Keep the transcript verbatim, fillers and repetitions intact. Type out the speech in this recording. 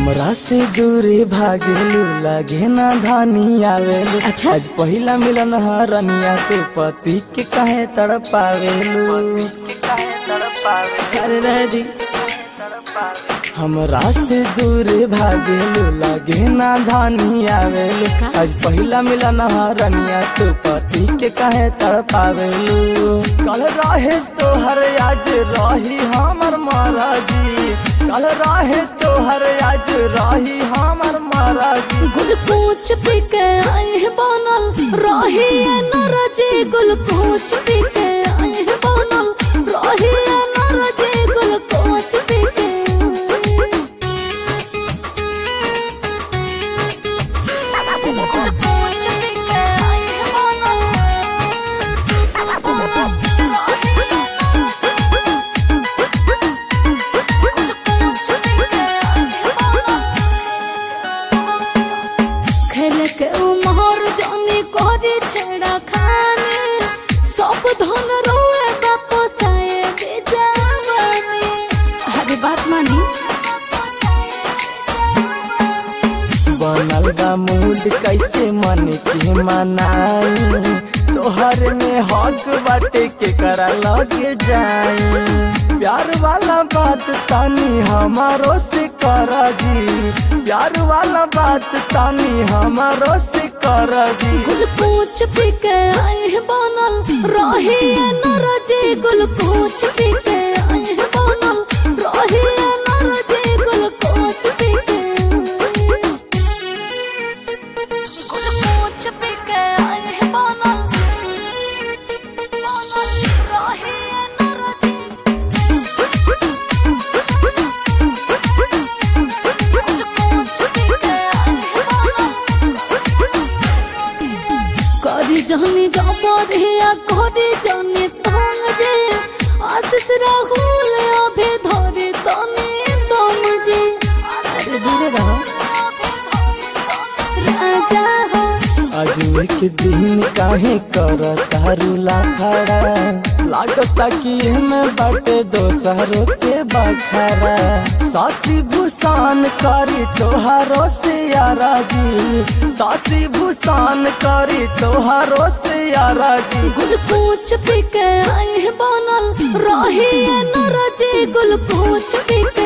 हमरा से दूरे भागेलू लागे ना धानी आवेलू। अच्छा? आज पहिला मिलन हरनिया तू पति के काहे तड़पावेलू। अरे रह दी हमरा से दूरे भागेलू लागे ना धानी आवेलू। आज पहिला मिलन हरनिया तू पति के काहे तड़पावेलू। कल रहे तोहर आज रही हमर महाराजी। कल रहे तोहर आज रही हमर महाराजी। गुलकूच पी के आए हैं बनल रही है नरजी। गुलकूच पी के आए हैं बनल रही है नरजी। गुलकूच पी के गुलकूच पी के आए हैं बनल गुलकूच पी के आए हैं बनल। खेल के उमर जानी करी छेड़ा खाने। सब धन रोए बापो साए बेजावानी। अरे बात मानी बनल बा मूड कैसे मन के मनाई। तोहर में हक बाटे के करा लगे जाई। प्यार वाला बात तानी हमारो से करा जी। प्यार वाला बात तानी हमारो से करा जी। गुलकूच पी के आए हैं बनल रही है नरजी। गुलकूच पी के आए हैं बनल रही है नरजी। गुलकूच पी के गुलकूच पी के आए हैं बनल बनल रही है नरजी। गुलकूच पी के आए हैं बनल करी जानी जबरिया करी जानी तंग जे। आशीष राहुल अभे धरे तनी दम जे। अरे दूर रहो राजा हो। आज एक दिन काहे कर तारू लाखड़ा। लागता कि में बाटे दोसरों के बखरा। सासी भूषान करी तोहारो से यारा जी। सासी भूषान करी तोहारो से यारा जी। गुलकूच पी के आए हैं बनल रही है नरजी। गुलकूच पी